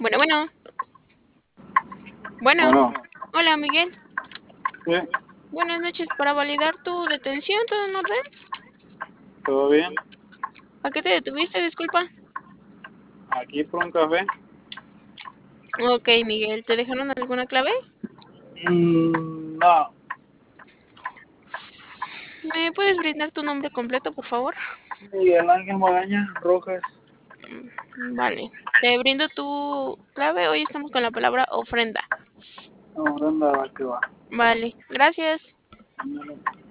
Bueno, bueno, bueno. Bueno, Hola, Miguel. sí, Buenas noches. Para validar tu detención, ¿todo en orden? todo bien. ¿A qué te detuviste? Disculpa. Aquí por un café. Ok, Miguel. ¿Te dejaron alguna clave? No, ¿Me puedes brindar tu nombre completo, por favor? Miguel Ángel Magaña Rojas. Vale. Te brindo tu clave. Hoy estamos con la palabra ofrenda. No, anda, va que va. Vale. Gracias.